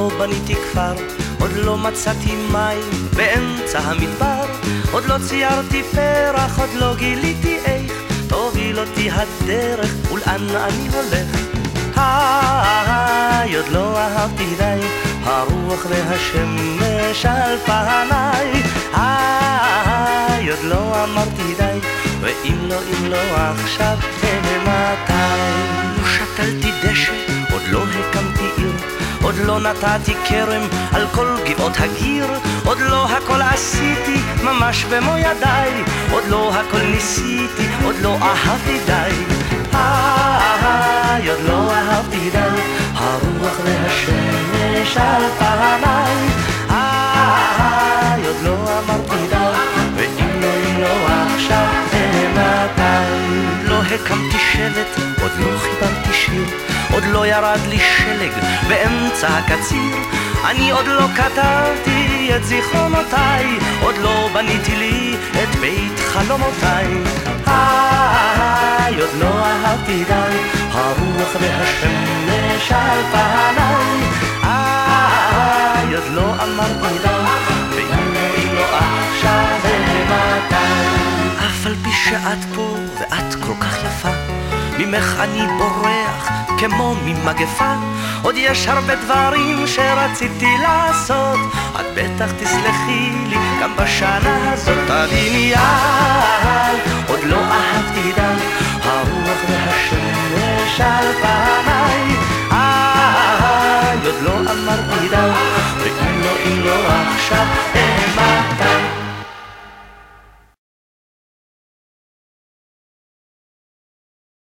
לא בניתי כפר, עוד לא מצאתי מים באמצע המדבר, עוד לא ציירתי פרח, עוד לא גיליתי איך תוביל אותי הדרך ולאן אני הולך. עוד לא אהבתי די, הרוח והשמש על פניי. עוד לא אמרתי די, ואם לא עכשיו ומתי. לא שתלתי דשא, עוד לא הקמתי עיר, עוד לא נתתי כרם על כל גבעות הגיר, עוד לא הכל עשיתי ממש במו ידיי, עוד לא הכל ניסיתי, עוד לא אהבתי די. עוד לא אהבתי די, הרוח והשמש על פניי. עוד לא אמרתי די, ואם לא עכשיו ומתי. לא הקמתי שבט, עוד לא חיברתי שיר, עוד לא ירד לי שלג באמצע הקציר, אני עוד לא כתבתי את זיכרונותיי, עוד לא בניתי לי את בית חלומותיי. עוד לא אהבתי די, הרוח והשמש על פניי. עוד לא אמרתי די, ואם לא עכשיו ומתי. אף על פי שאת פה ואת כל כך יפה, ממך אני בורח כמו ממגפה, עוד יש הרבה דברים שרציתי לעשות, את בטח תסלחי לי גם בשנה הזאת. תביני עוד לא אהבתי די, הרוח והשמש על פניי. עוד לא אמרתי די, ואם לא עכשיו